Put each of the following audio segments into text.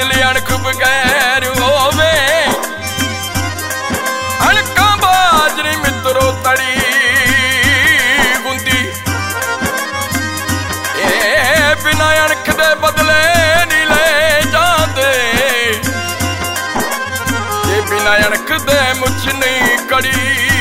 बदले अणख बगैर होवे अणका बाजरी मित्रो तड़ी गुंदी ए बिना अणख दे बदले नहीं ले जाते ये बिना अणख दे मुझ नहीं कड़ी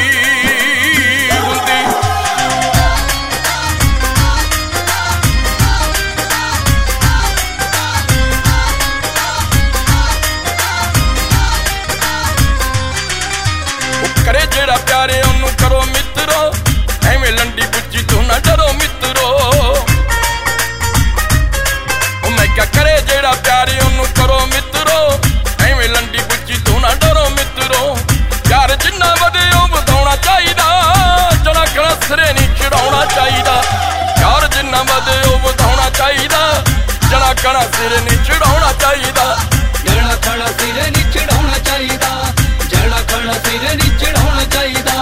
करे जेड़ा प्यारे ओनू करो मित्रो एवें लंडी बुच्ची तू ना डरो मित्रो ओ मैं क्या करे जेड़ा प्यारे ओनू करो मित्रो एवें लंडी बुच्ची तू ना डरो मित्रो प्यार जिन्ना वधे ओ वधाउणा चाहीदा जड़ा खड़ा सिरे नहीं चढ़ाउणा चाहीदा प्यार जिन्ना वधे ओ वधाउणा चाहीदा जड़ा खड़ा सिरे नहीं चढ़ाउणा चाहीदा जड़ा खड़ा सिरे नहीं चढ़ाउणा चाहीदा जड़ा खड़ा सिरे नहीं चढ़ाउणा चाहीदा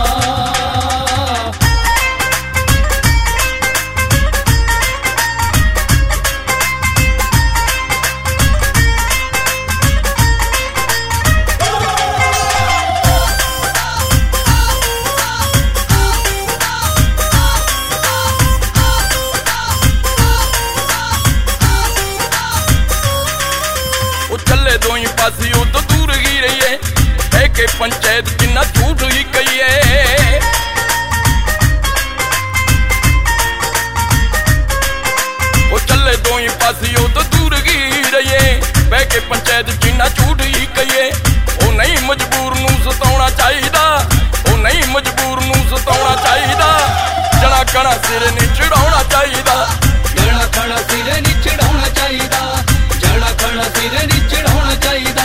चले दो ही पासी हो तो दूर ही रहिए है के पंचायत जिन्ना झूठ ही कहिए वो चले दो ही पासी हो तो दूर ही रहिए बह के पंचायत जिन्ना झूठ ही कहिए वो नहीं मजबूर नू सताउणा चाहिदा वो नहीं मजबूर नू सताउणा चाहिदा जड़ा कड़ा सिर नहीं चढ़ाउणा चाहिदा जड़ा खड़ा सिरे नहीं चढ़ाउणा चाहिदा जड़ा खड़ा सिरे नहीं चढ़ाउणा चाहिदा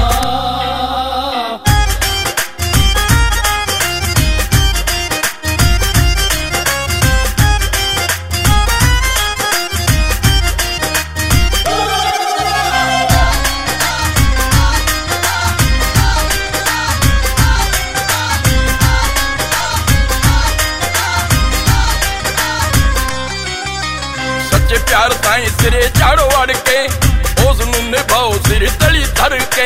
सच्चे प्यार ताई सिरे चाड़ो अड़ के उस नू निभाओ सिर तली धर के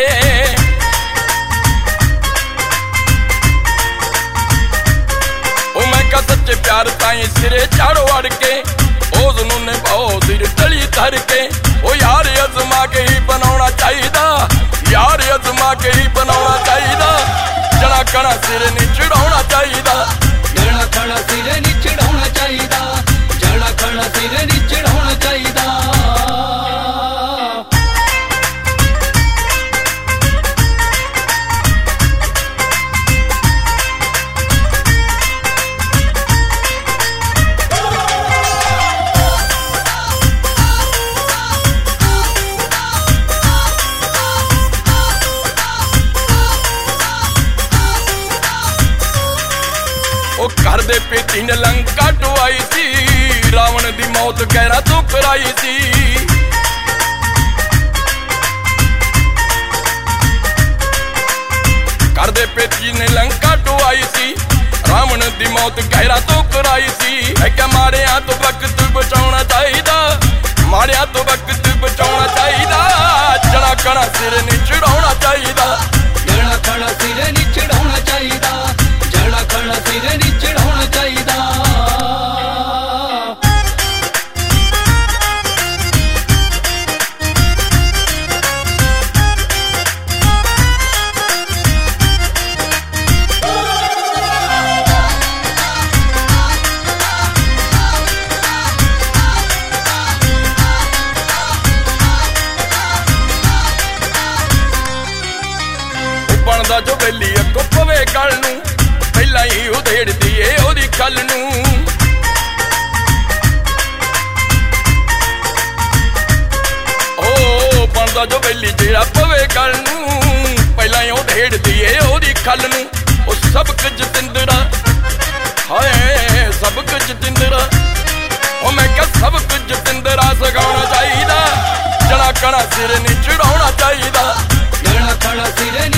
ओ मैं का सच्चे प्यार ताई सिरे चाड़ो अड़ के उस नू निभाओ सिर तली धर के ओ यार अजमा के ही बनाना चाहिदा यार अजमा के ही बनाना चाहिदा जड़ा कड़ा सिर नहीं चढ़ाउणा चाहिदा जड़ा खड़ा सिरे नहीं चढ़ाउणा चाहिदा जड़ा खड़ा सिरे नहीं चढ़ाउणा चाहिदा ओ घर दे पेटी ने लंका टुआई सी रावण दी मौत गहरा तो कराई सी घर दे पेटी ने लंका टुआई सी रावण दी मौत गहरा तो कराई सी है क्या माड़िया तो वक्त बचाउणा चाहिदा माड़िया तो वक्त बचाउणा चाहिदा जड़ा कड़ा सिर नहीं चढ़ाउणा चाहिदा जड़ा खड़ा सिरे नहीं चढ़ाउणा चाहिदा जड़ा खड़ा सिरे नहीं चढ़ाउणा चाहिदा बनदा जो बेली अगो पवे गल नू पहला ही उधेड़दी ए ओदी खल नू ओ बनदा जो बेली जेड़ा पवे गल नू पहला ही उधेड़दी ए ओदी खल नू ओ सब कुछ जिंदड़ा हाय सब कुछ जिंदड़ा ओ मैं क्या सब कुछ जिंदड़ा सगाउणा चाहिदा जड़ा कड़ा सिर नहीं चढ़ाउणा चाहिदा जड़ा खड़ा सिरे